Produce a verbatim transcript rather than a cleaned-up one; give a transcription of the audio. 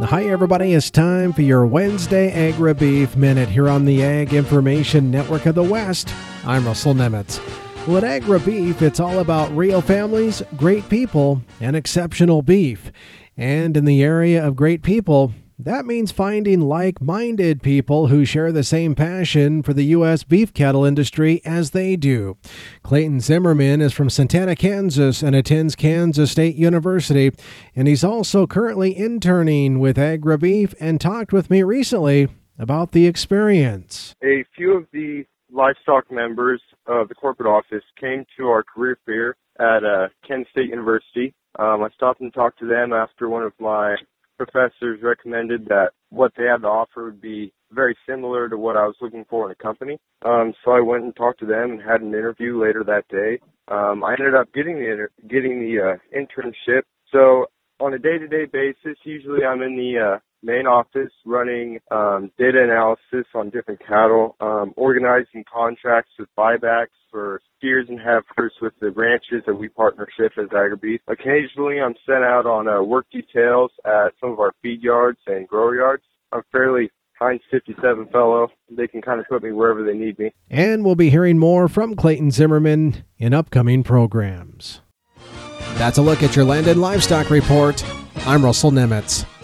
Hi, everybody. It's time for your Wednesday Agri-Beef Minute here on the Ag Information Network of the West. I'm Russell Nemitz. Well, at Agri-Beef, it's all about real families, great people, and exceptional beef. And in the area of great people, that means finding like-minded people who share the same passion for the U S beef cattle industry as they do. Clayton Zimmerman is from Santana, Kansas, and attends Kansas State University, and he's also currently interning with Agri-Beef and talked with me recently about the experience. A few of the livestock members of the corporate office came to our career fair at uh, Kansas State University. Um, I stopped and talked to them after one of my professors recommended that what they had to offer would be very similar to what I was looking for in a company. Um, so I went and talked to them and had an interview later that day. Um, I ended up getting the inter- getting the uh, internship. So on a day-to-day basis, usually I'm in the uh, main office running um, data analysis on different cattle, um, organizing contracts with buybacks for steers and heifers with the ranches that we partnership as Agri-Beef. Occasionally, I'm sent out on uh, work details at some of our feed yards and grower yards. I'm fairly Heinz fifty-seven fellow. They can kind of put me wherever they need me. And we'll be hearing more from Clayton Zimmerman in upcoming programs. That's a look at your Land and Livestock Report. I'm Russell Nemitz.